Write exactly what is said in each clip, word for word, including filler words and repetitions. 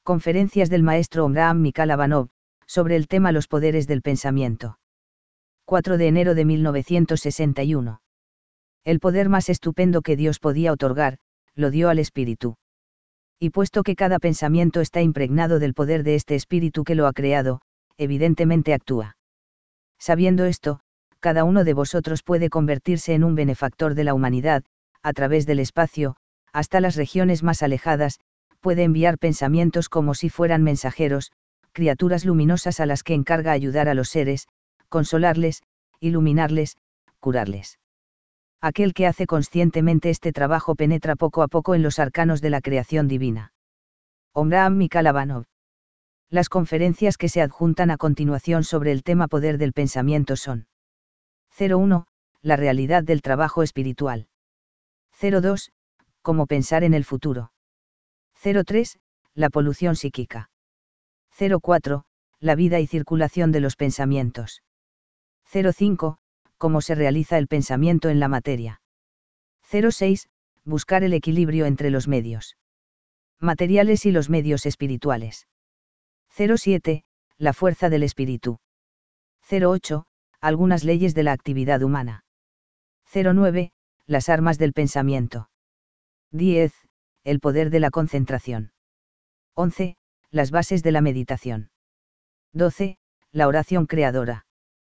Conferencias del maestro Omraam Mikhalabanov, sobre el tema Los poderes del pensamiento. cuatro de enero de mil novecientos sesenta y uno. El poder más estupendo que Dios podía otorgar, lo dio al espíritu. Y puesto que cada pensamiento está impregnado del poder de este espíritu que lo ha creado, evidentemente actúa. Sabiendo esto, cada uno de vosotros puede convertirse en un benefactor de la humanidad, a través del espacio, hasta las regiones más alejadas, puede enviar pensamientos como si fueran mensajeros, criaturas luminosas a las que encarga ayudar a los seres, consolarles, iluminarles, curarles. Aquel que hace conscientemente este trabajo penetra poco a poco en los arcanos de la creación divina. Omraam Mikhalabanov. Las conferencias que se adjuntan a continuación sobre el tema poder del pensamiento son: cero uno. La realidad del trabajo espiritual. cero dos. Cómo pensar en el futuro. cero tres. La polución psíquica. cero cuatro. La vida y circulación de los pensamientos. cero cinco. Cómo se realiza el pensamiento en la materia. cero seis. Buscar el equilibrio entre los medios materiales y los medios espirituales. cero siete. La fuerza del espíritu. cero ocho. Algunas leyes de la actividad humana. cero nueve. Las armas del pensamiento. diez. El poder de la concentración. once. Las bases de la meditación. doce. La oración creadora.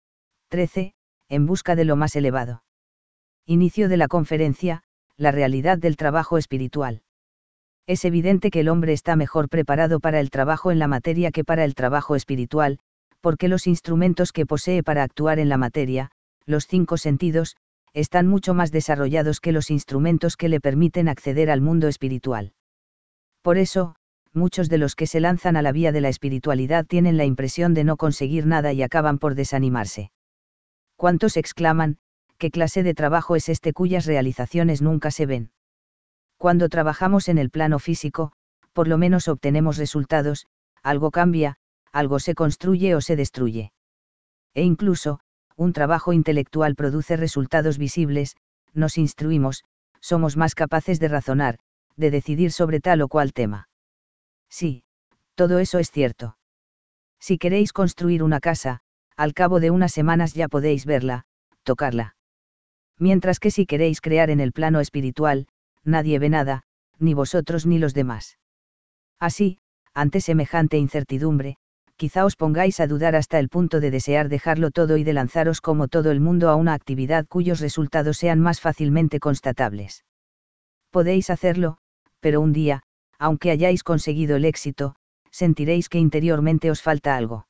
trece. En busca de lo más elevado. Inicio de la conferencia: la realidad del trabajo espiritual. Es evidente que el hombre está mejor preparado para el trabajo en la materia que para el trabajo espiritual, porque los instrumentos que posee para actuar en la materia, los cinco sentidos, están mucho más desarrollados que los instrumentos que le permiten acceder al mundo espiritual. Por eso, muchos de los que se lanzan a la vía de la espiritualidad tienen la impresión de no conseguir nada y acaban por desanimarse. ¿Cuántos exclaman: ¿qué clase de trabajo es este cuyas realizaciones nunca se ven? Cuando trabajamos en el plano físico, por lo menos obtenemos resultados, algo cambia, algo se construye o se destruye. E incluso, un trabajo intelectual produce resultados visibles, nos instruimos, somos más capaces de razonar, de decidir sobre tal o cual tema. Sí, todo eso es cierto. Si queréis construir una casa, al cabo de unas semanas ya podéis verla, tocarla. Mientras que si queréis crear en el plano espiritual, nadie ve nada, ni vosotros ni los demás. Así, ante semejante incertidumbre, quizá os pongáis a dudar hasta el punto de desear dejarlo todo y de lanzaros como todo el mundo a una actividad cuyos resultados sean más fácilmente constatables. Podéis hacerlo, pero un día, aunque hayáis conseguido el éxito, sentiréis que interiormente os falta algo.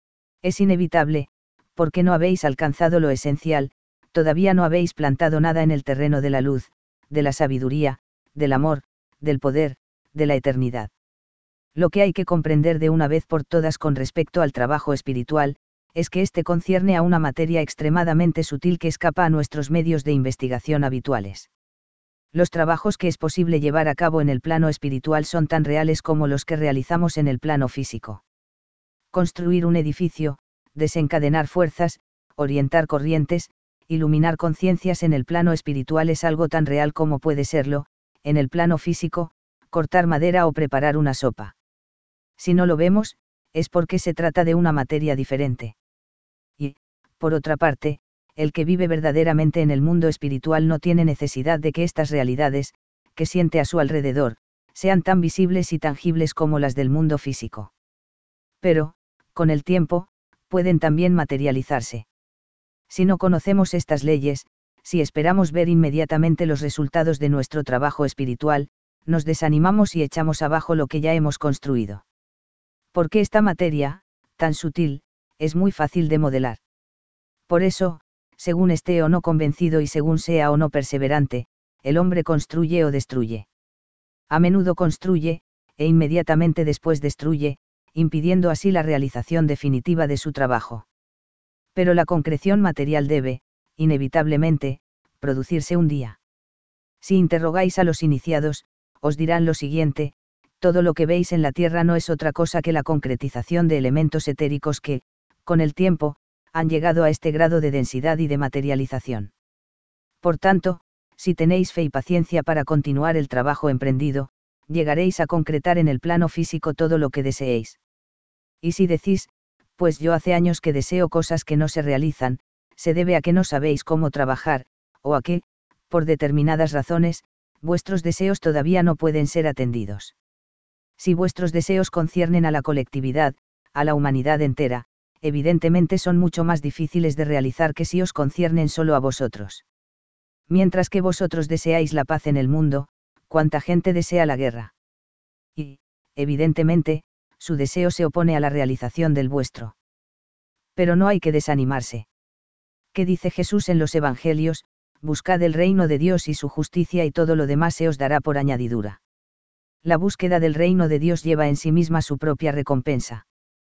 Es inevitable, porque no habéis alcanzado lo esencial, todavía no habéis plantado nada en el terreno de la luz, de la sabiduría, del amor, del poder, de la eternidad. Lo que hay que comprender de una vez por todas con respecto al trabajo espiritual, es que éste concierne a una materia extremadamente sutil que escapa a nuestros medios de investigación habituales. Los trabajos que es posible llevar a cabo en el plano espiritual son tan reales como los que realizamos en el plano físico. Construir un edificio, desencadenar fuerzas, orientar corrientes, iluminar conciencias en el plano espiritual es algo tan real como puede serlo, en el plano físico, cortar madera o preparar una sopa. Si no lo vemos, es porque se trata de una materia diferente. Y, por otra parte, el que vive verdaderamente en el mundo espiritual no tiene necesidad de que estas realidades, que siente a su alrededor, sean tan visibles y tangibles como las del mundo físico. Pero, con el tiempo, pueden también materializarse. Si no conocemos estas leyes, si esperamos ver inmediatamente los resultados de nuestro trabajo espiritual, nos desanimamos y echamos abajo lo que ya hemos construido. Porque esta materia, tan sutil, es muy fácil de modelar. Por eso, según esté o no convencido y según sea o no perseverante, el hombre construye o destruye. A menudo construye, e inmediatamente después destruye, impidiendo así la realización definitiva de su trabajo. Pero la concreción material debe, inevitablemente, producirse un día. Si interrogáis a los iniciados, os dirán lo siguiente: todo lo que veis en la Tierra no es otra cosa que la concretización de elementos etéricos que, con el tiempo, han llegado a este grado de densidad y de materialización. Por tanto, si tenéis fe y paciencia para continuar el trabajo emprendido, llegaréis a concretar en el plano físico todo lo que deseéis. Y si decís, pues yo hace años que deseo cosas que no se realizan, se debe a que no sabéis cómo trabajar, o a que, por determinadas razones, vuestros deseos todavía no pueden ser atendidos. Si vuestros deseos conciernen a la colectividad, a la humanidad entera, evidentemente son mucho más difíciles de realizar que si os conciernen solo a vosotros. Mientras que vosotros deseáis la paz en el mundo, ¿cuánta gente desea la guerra? Y, evidentemente, su deseo se opone a la realización del vuestro. Pero no hay que desanimarse. ¿Qué dice Jesús en los Evangelios? Buscad el reino de Dios y su justicia y todo lo demás se os dará por añadidura. La búsqueda del reino de Dios lleva en sí misma su propia recompensa.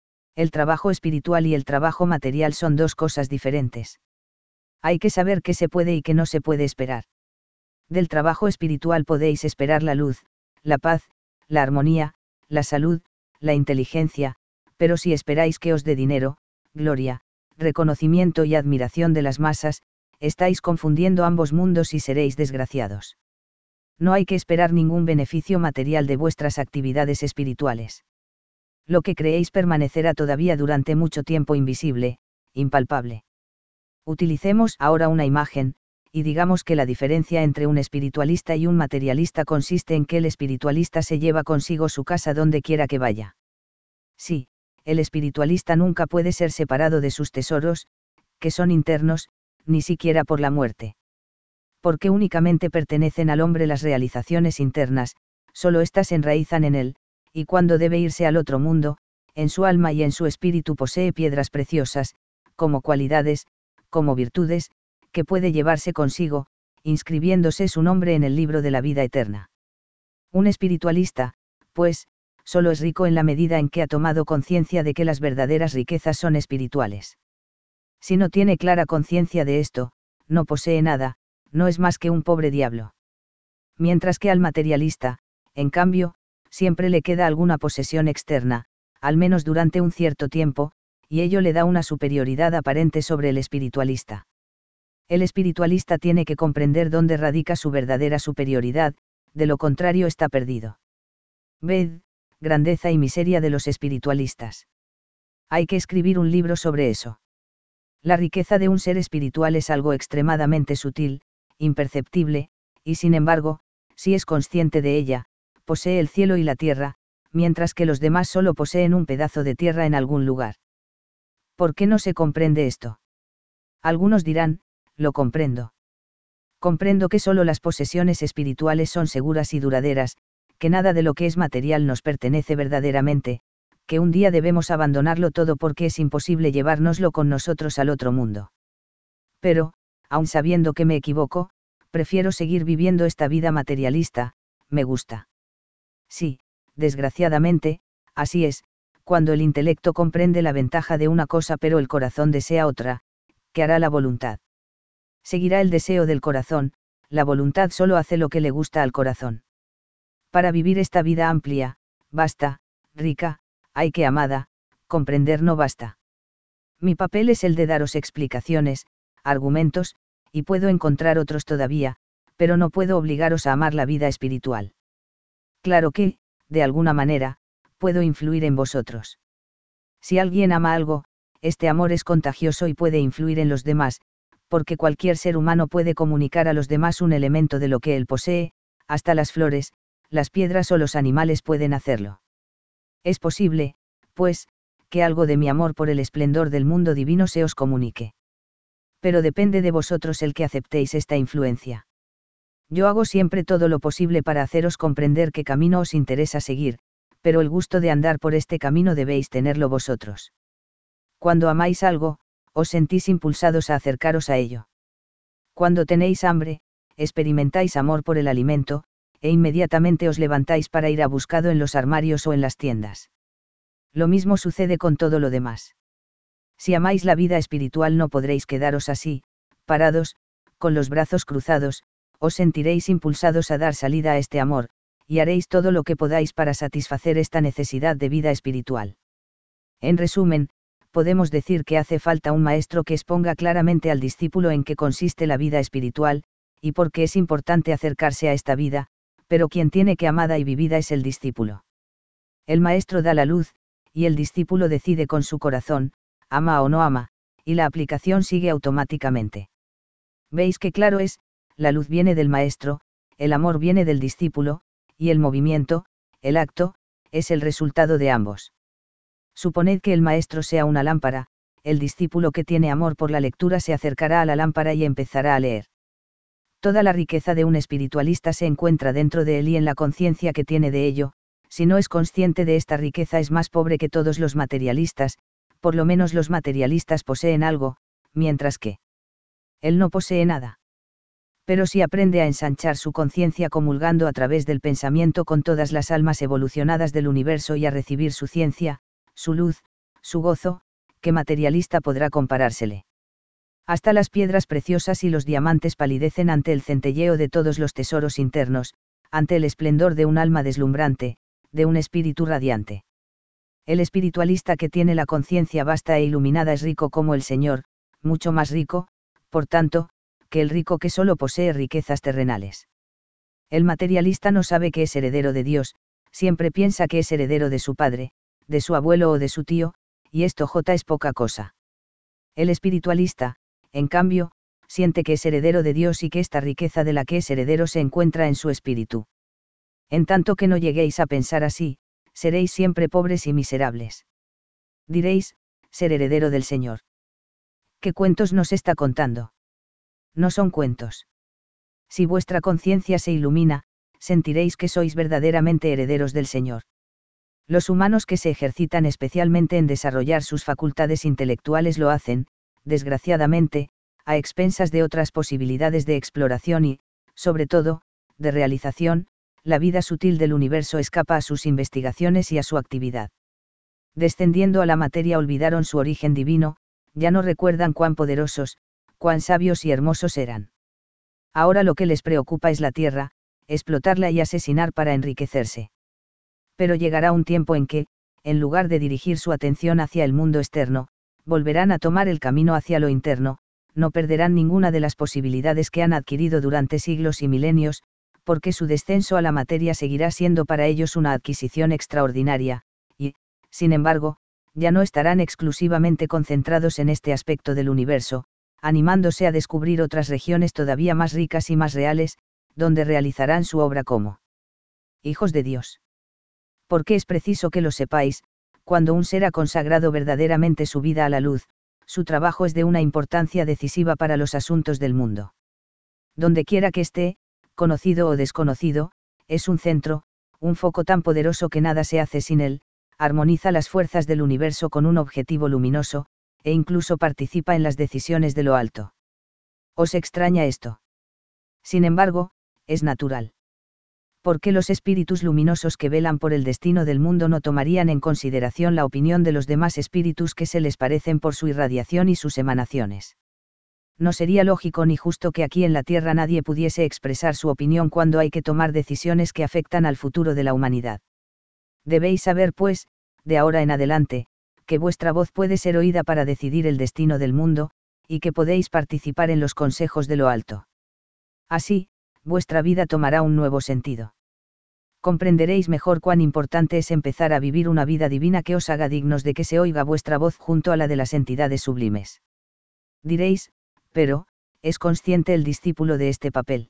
El trabajo espiritual y el trabajo material son dos cosas diferentes. Hay que saber qué se puede y qué no se puede esperar. Del trabajo espiritual podéis esperar la luz, la paz, la armonía, la salud, la inteligencia, pero si esperáis que os dé dinero, gloria, reconocimiento y admiración de las masas, estáis confundiendo ambos mundos y seréis desgraciados. No hay que esperar ningún beneficio material de vuestras actividades espirituales. Lo que creéis permanecerá todavía durante mucho tiempo invisible, impalpable. Utilicemos ahora una imagen, y digamos que la diferencia entre un espiritualista y un materialista consiste en que el espiritualista se lleva consigo su casa donde quiera que vaya. Sí, el espiritualista nunca puede ser separado de sus tesoros, que son internos, ni siquiera por la muerte. Porque únicamente pertenecen al hombre las realizaciones internas, solo éstas se enraizan en él, y cuando debe irse al otro mundo, en su alma y en su espíritu posee piedras preciosas, como cualidades, como virtudes, que puede llevarse consigo, inscribiéndose su nombre en el libro de la vida eterna. Un espiritualista, pues, solo es rico en la medida en que ha tomado conciencia de que las verdaderas riquezas son espirituales. Si no tiene clara conciencia de esto, no posee nada, no es más que un pobre diablo. Mientras que al materialista, en cambio, siempre le queda alguna posesión externa, al menos durante un cierto tiempo, y ello le da una superioridad aparente sobre el espiritualista. El espiritualista tiene que comprender dónde radica su verdadera superioridad, de lo contrario está perdido. Ved, grandeza y miseria de los espiritualistas. Hay que escribir un libro sobre eso. La riqueza de un ser espiritual es algo extremadamente sutil, imperceptible, y sin embargo, si es consciente de ella, posee el cielo y la tierra, mientras que los demás solo poseen un pedazo de tierra en algún lugar. ¿Por qué no se comprende esto? Algunos dirán, lo comprendo. Comprendo que solo las posesiones espirituales son seguras y duraderas, que nada de lo que es material nos pertenece verdaderamente, que un día debemos abandonarlo todo porque es imposible llevárnoslo con nosotros al otro mundo. Pero, aun sabiendo que me equivoco, prefiero seguir viviendo esta vida materialista, me gusta. Sí, desgraciadamente, así es, cuando el intelecto comprende la ventaja de una cosa pero el corazón desea otra, ¿qué hará la voluntad? Seguirá el deseo del corazón, la voluntad solo hace lo que le gusta al corazón. Para vivir esta vida amplia, vasta, rica, hay que amada, comprender no basta. Mi papel es el de daros explicaciones, argumentos, y puedo encontrar otros todavía, pero no puedo obligaros a amar la vida espiritual. Claro que, de alguna manera, puedo influir en vosotros. Si alguien ama algo, este amor es contagioso y puede influir en los demás, porque cualquier ser humano puede comunicar a los demás un elemento de lo que él posee, hasta las flores, las piedras o los animales pueden hacerlo. Es posible, pues, que algo de mi amor por el esplendor del mundo divino se os comunique. Pero depende de vosotros el que aceptéis esta influencia. Yo hago siempre todo lo posible para haceros comprender qué camino os interesa seguir, pero el gusto de andar por este camino debéis tenerlo vosotros. Cuando amáis algo, os sentís impulsados a acercaros a ello. Cuando tenéis hambre, experimentáis amor por el alimento, e inmediatamente os levantáis para ir a buscado en los armarios o en las tiendas. Lo mismo sucede con todo lo demás. Si amáis la vida espiritual no podréis quedaros así, parados, con los brazos cruzados, os sentiréis impulsados a dar salida a este amor, y haréis todo lo que podáis para satisfacer esta necesidad de vida espiritual. En resumen, podemos decir que hace falta un maestro que exponga claramente al discípulo en qué consiste la vida espiritual, y por qué es importante acercarse a esta vida, Pero quien tiene que amada y vivida es el discípulo. El maestro da la luz, y el discípulo decide con su corazón, ama o no ama, y la aplicación sigue automáticamente. ¿Veis qué claro es? La luz viene del maestro, el amor viene del discípulo, y el movimiento, el acto, es el resultado de ambos. Suponed que el maestro sea una lámpara, el discípulo que tiene amor por la lectura se acercará a la lámpara y empezará a leer. Toda la riqueza de un espiritualista se encuentra dentro de él y en la conciencia que tiene de ello. Si no es consciente de esta riqueza es más pobre que todos los materialistas, por lo menos los materialistas poseen algo, mientras que él no posee nada. Pero si aprende a ensanchar su conciencia comulgando a través del pensamiento con todas las almas evolucionadas del universo y a recibir su ciencia, su luz, su gozo, ¿qué materialista podrá comparársele? Hasta las piedras preciosas y los diamantes palidecen ante el centelleo de todos los tesoros internos, ante el esplendor de un alma deslumbrante, de un espíritu radiante. El espiritualista que tiene la conciencia vasta e iluminada es rico como el Señor, mucho más rico, por tanto, que el rico que solo posee riquezas terrenales. El materialista no sabe que es heredero de Dios, siempre piensa que es heredero de su padre, de su abuelo o de su tío, y esto J es poca cosa. El espiritualista, en cambio, siente que es heredero de Dios y que esta riqueza de la que es heredero se encuentra en su espíritu. En tanto que no lleguéis a pensar así, seréis siempre pobres y miserables. Diréis, ser heredero del Señor. ¿Qué cuentos nos está contando? No son cuentos. Si vuestra conciencia se ilumina, sentiréis que sois verdaderamente herederos del Señor. Los humanos que se ejercitan especialmente en desarrollar sus facultades intelectuales lo hacen, desgraciadamente, a expensas de otras posibilidades de exploración y, sobre todo, de realización. La vida sutil del universo escapa a sus investigaciones y a su actividad. Descendiendo a la materia olvidaron su origen divino, ya no recuerdan cuán poderosos, cuán sabios y hermosos eran. Ahora lo que les preocupa es la tierra, explotarla y asesinar para enriquecerse. Pero llegará un tiempo en que, en lugar de dirigir su atención hacia el mundo externo, volverán a tomar el camino hacia lo interno, no perderán ninguna de las posibilidades que han adquirido durante siglos y milenios, porque su descenso a la materia seguirá siendo para ellos una adquisición extraordinaria, y, sin embargo, ya no estarán exclusivamente concentrados en este aspecto del universo, animándose a descubrir otras regiones todavía más ricas y más reales, donde realizarán su obra como hijos de Dios. Porque es preciso que lo sepáis, cuando un ser ha consagrado verdaderamente su vida a la luz, su trabajo es de una importancia decisiva para los asuntos del mundo. Donde quiera que esté, conocido o desconocido, es un centro, un foco tan poderoso que nada se hace sin él, armoniza las fuerzas del universo con un objetivo luminoso, e incluso participa en las decisiones de lo alto. ¿Os extraña esto? Sin embargo, es natural. ¿Por qué los espíritus luminosos que velan por el destino del mundo no tomarían en consideración la opinión de los demás espíritus que se les parecen por su irradiación y sus emanaciones? No sería lógico ni justo que aquí en la Tierra nadie pudiese expresar su opinión cuando hay que tomar decisiones que afectan al futuro de la humanidad. Debéis saber, pues, de ahora en adelante, que vuestra voz puede ser oída para decidir el destino del mundo, y que podéis participar en los consejos de lo alto. Así, vuestra vida tomará un nuevo sentido. Comprenderéis mejor cuán importante es empezar a vivir una vida divina que os haga dignos de que se oiga vuestra voz junto a la de las entidades sublimes. Diréis, pero, ¿es consciente el discípulo de este papel?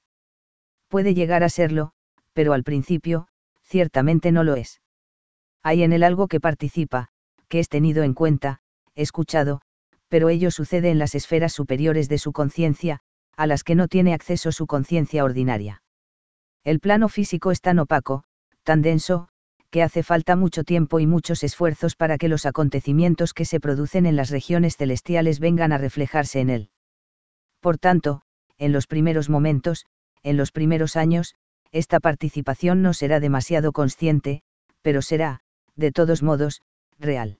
Puede llegar a serlo, pero al principio, ciertamente no lo es. Hay en él algo que participa, que es tenido en cuenta, escuchado, pero ello sucede en las esferas superiores de su conciencia, a las que no tiene acceso su conciencia ordinaria. El plano físico es tan opaco, tan denso, que hace falta mucho tiempo y muchos esfuerzos para que los acontecimientos que se producen en las regiones celestiales vengan a reflejarse en él. Por tanto, en los primeros momentos, en los primeros años, esta participación no será demasiado consciente, pero será, de todos modos, real.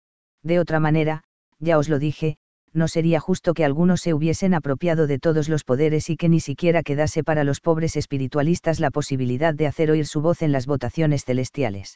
De otra manera, ya os lo dije, no sería justo que algunos se hubiesen apropiado de todos los poderes y que ni siquiera quedase para los pobres espiritualistas la posibilidad de hacer oír su voz en las votaciones celestiales.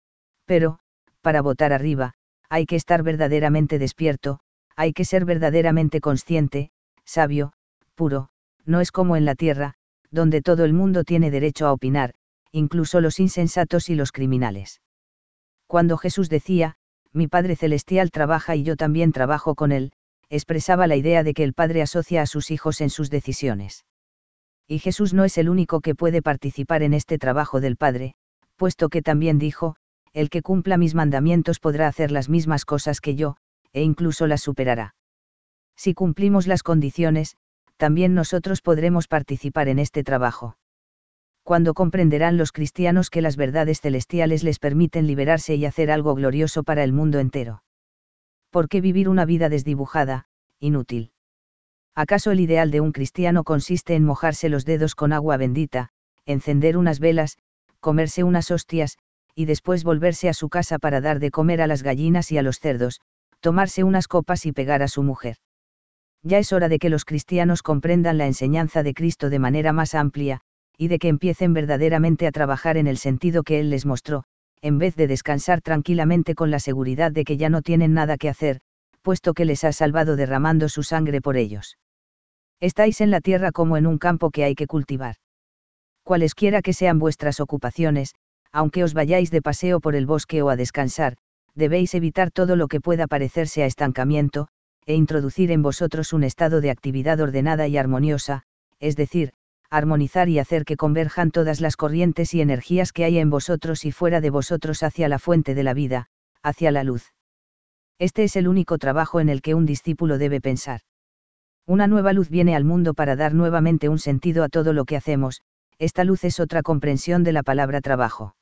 Pero, para votar arriba, hay que estar verdaderamente despierto, hay que ser verdaderamente consciente, sabio, puro, no es como en la tierra, donde todo el mundo tiene derecho a opinar, incluso los insensatos y los criminales. Cuando Jesús decía, mi Padre Celestial trabaja y yo también trabajo con él, expresaba la idea de que el Padre asocia a sus hijos en sus decisiones. Y Jesús no es el único que puede participar en este trabajo del Padre, puesto que también dijo, el que cumpla mis mandamientos podrá hacer las mismas cosas que yo, e incluso las superará. Si cumplimos las condiciones, también nosotros podremos participar en este trabajo. Cuando comprenderán los cristianos que las verdades celestiales les permiten liberarse y hacer algo glorioso para el mundo entero. ¿Por qué vivir una vida desdibujada, inútil? ¿Acaso el ideal de un cristiano consiste en mojarse los dedos con agua bendita, encender unas velas, comerse unas hostias, y después volverse a su casa para dar de comer a las gallinas y a los cerdos, tomarse unas copas y pegar a su mujer? Ya es hora de que los cristianos comprendan la enseñanza de Cristo de manera más amplia, y de que empiecen verdaderamente a trabajar en el sentido que Él les mostró, en vez de descansar tranquilamente con la seguridad de que ya no tienen nada que hacer, puesto que les ha salvado derramando su sangre por ellos. Estáis en la tierra como en un campo que hay que cultivar. Cualesquiera que sean vuestras ocupaciones, aunque os vayáis de paseo por el bosque o a descansar, debéis evitar todo lo que pueda parecerse a estancamiento, e introducir en vosotros un estado de actividad ordenada y armoniosa, es decir, armonizar y hacer que converjan todas las corrientes y energías que hay en vosotros y fuera de vosotros hacia la fuente de la vida, hacia la luz. Este es el único trabajo en el que un discípulo debe pensar. Una nueva luz viene al mundo para dar nuevamente un sentido a todo lo que hacemos, esta luz es otra comprensión de la palabra trabajo.